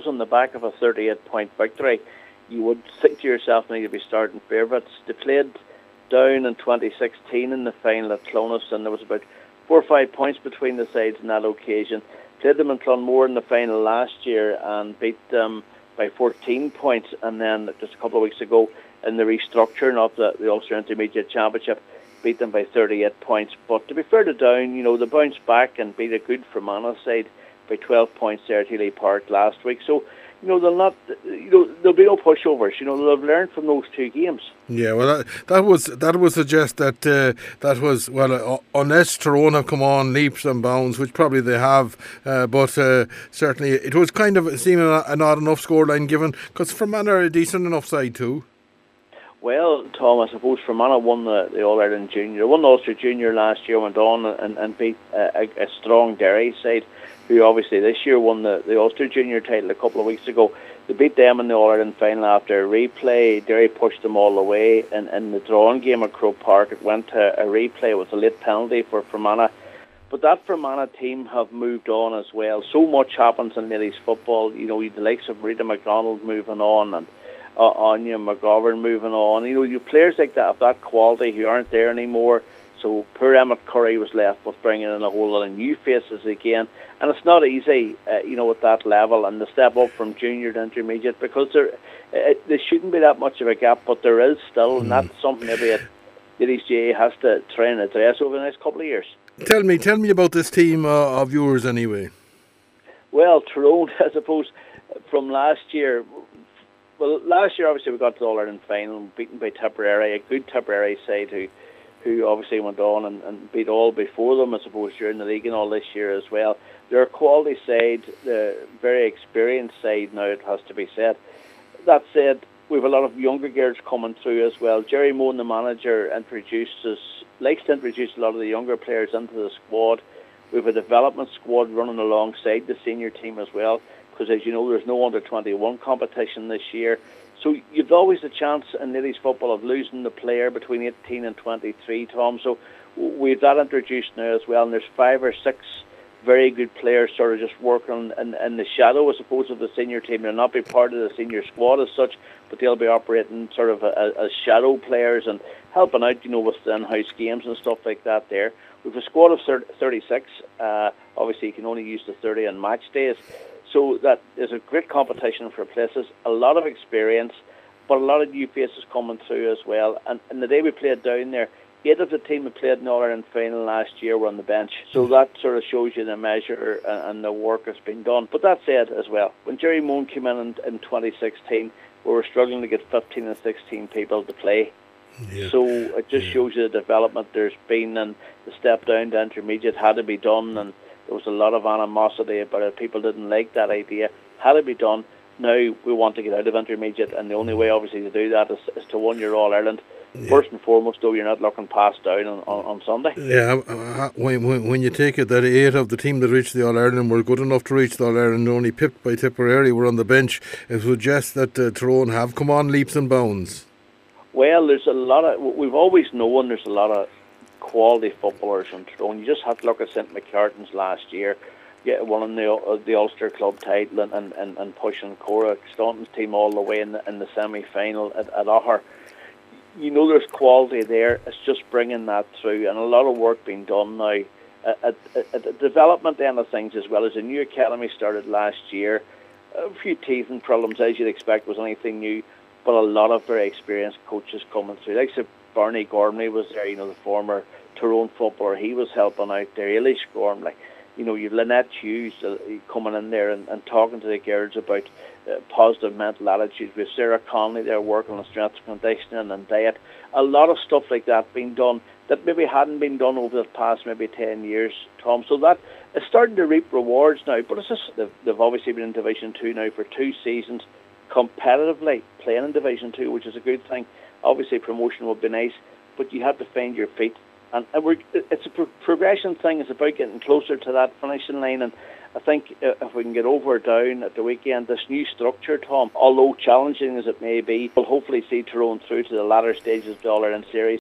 suppose on the back of a 38-point victory, you would think to yourself, now you'd be starting favourites. They played down in 2016 in the final at Clonus, and there was about 4 or 5 points between the sides on that occasion. Played them in Clonmore in the final last year and beat them by 14 points, and then just a couple of weeks ago in the restructuring of the Ulster Intermediate Championship, beat them by 38 points. But to be fair to Down, they bounced back and beat a good Fermanagh side by 12 points there at Healy Park last week. So, they'll not, there'll be no pushovers. They'll have learned from those two games. Yeah, well, that would suggest that was, unless Tyrone have come on leaps and bounds, which probably they have, but certainly it was kind of seeming an odd enough scoreline given, because Fermanagh are a decent enough side too. Well, Tom, I suppose Fermanagh won the All-Ireland Junior, won the Ulster Junior last year, went on and beat a strong Derry side, who obviously this year won the Ulster Junior title a couple of weeks ago. They beat them in the All-Ireland final after a replay. Derry pushed them all the way, and in the drawing game at Croke Park, it went to a replay with a late penalty for Fermanagh. But that Fermanagh team have moved on as well. So much happens in ladies football. The likes of Rita McDonald moving on, and Anya McGovern moving on. You players like that of that quality who aren't there anymore. So poor Emmett Curry was left with bringing in a whole lot of new faces again. And it's not easy, at that level, and the step up from junior to intermediate, because there shouldn't be that much of a gap, but there is still, and that's something maybe Ladies GAA has to try and address over the next couple of years. Tell me about this team of yours anyway. Well, Tyrone, I suppose, from last year. Well, last year obviously we got to the All-Ireland final, beaten by Tipperary, a good Tipperary side who obviously went on and beat all before them, I suppose, during the league and all this year as well. They're a quality side, the very experienced side now, it has to be said. That said, we have a lot of younger girls coming through as well. Jerry Moan, the manager, likes to introduce a lot of the younger players into the squad. We have a development squad running alongside the senior team as well, because as you know, there's no under-21 competition this year. So you've always a chance in ladies football of losing the player between 18 and 23, Tom. So we've that introduced now as well, and there's 5 or 6 very good players sort of just working in the shadow, I suppose, of the senior team. They'll not be part of the senior squad as such, but they'll be operating sort of as shadow players and helping out, with the in-house games and stuff like that there. We've a squad of 36. Obviously, you can only use the 30 on match days. So that is a great competition for places, a lot of experience, but a lot of new faces coming through as well. And the day we played down there, 8 of the team that played in the All-Ireland final last year were on the bench. So that sort of shows you the measure and the work that's been done. But that said as well, when Jerry Moan came in 2016, we were struggling to get 15 and 16 people to play. Yeah. So it just shows you the development there's been, and the step down to intermediate had to be done, and there was a lot of animosity about it. People didn't like that idea. Had to be done. Now we want to get out of intermediate, and the only way obviously to do that is to win your All-Ireland. Yeah. First and foremost, though, you're not looking past down on Sunday. Yeah, when you take it that 8 of the team that reached the All-Ireland were good enough to reach the All-Ireland, only pipped by Tipperary, were on the bench, it suggests that Tyrone have come on leaps and bounds. Well, we've always known there's a lot of quality footballers in Tyrone. You just have to look at St McCartan's last year, winning the Ulster Club title and pushing Cora Staunton's team all the way in the semi-final at Other. There's quality there. It's just bringing that through, and a lot of work being done now at the development end of things, as well as a new academy started last year. A few teething problems, as you'd expect, was anything new, but a lot of very experienced coaches coming through. Like Barney Gormley was there, the former Tyrone footballer. He was helping out there. Elish Gormley. You've Lynette Hughes coming in there and talking to the girls about positive mental attitudes. With Sarah Conley there working on strength and conditioning and diet. A lot of stuff like that being done that maybe hadn't been done over the past maybe 10 years, Tom. So that is starting to reap rewards now. But it's just they've obviously been in Division 2 now for 2 seasons, competitively playing in Division 2, which is a good thing. Obviously promotion would be nice, but you have to find your feet. And it's a progression thing. It's about getting closer to that finishing line. And I think if we can get over or down at the weekend, this new structure, Tom, although challenging as it may be, will hopefully see Tyrone through to the latter stages of the All-Ireland Series.